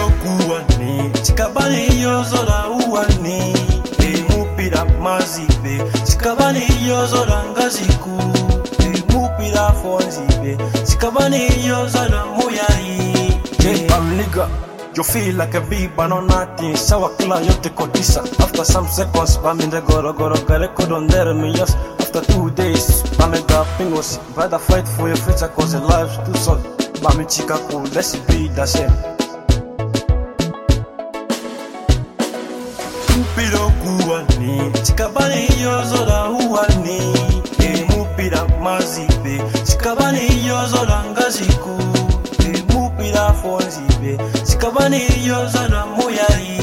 Mupira kuwani, chikabani yozora uwani. Mupira mazibe, chikabani yozora ngaziku. Mupira fonzibe, chikabani yozora muyari. Nigga, you feel like a bee but no nothing. Sawa kila yote kodisa. After some seconds, baminde goro gare kodondere me yes. After 2 days, baminde pingos. Better fight for your future cause your life's too short. Bami chika cool, let's be the same. Mupira kuwani, chikabani yozora uwani. Mupira mazibe, chikabani yozora ngaziku. Mupira fonzibe, chikabani yozora muyari.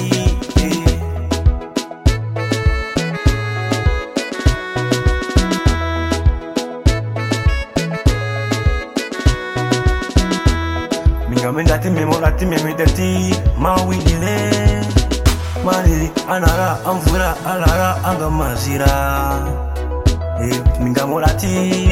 Mingamendati memorati memedati mawidile. Maniri anara amvura alara angamazira. Mingamorati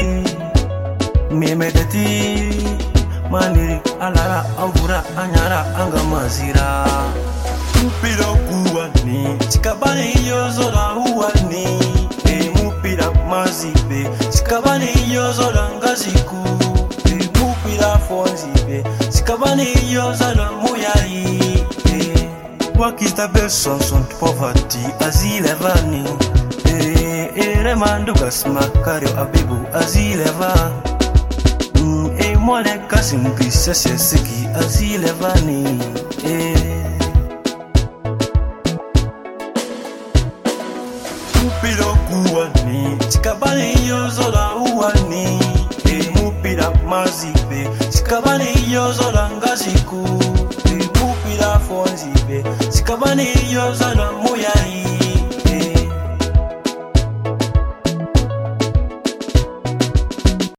memedati. Maniri alara amvura anyara angamazira. Mupira kuwani, chikabani yozora uwani. Mupira mazibe, chikabani yozora ngaziku. Mupira fonzibe, chikabani yozora muyari. What is the best song to poverty azilevani. Remandugas makario abibu azileva. Mole kasimpi sese siki azilevani. Mupira kuwani, chikabani yozora uwani. Mupira mazibe, chikabani yozora ngaziku. Mupira fonzibe, chikabani yozora muyari.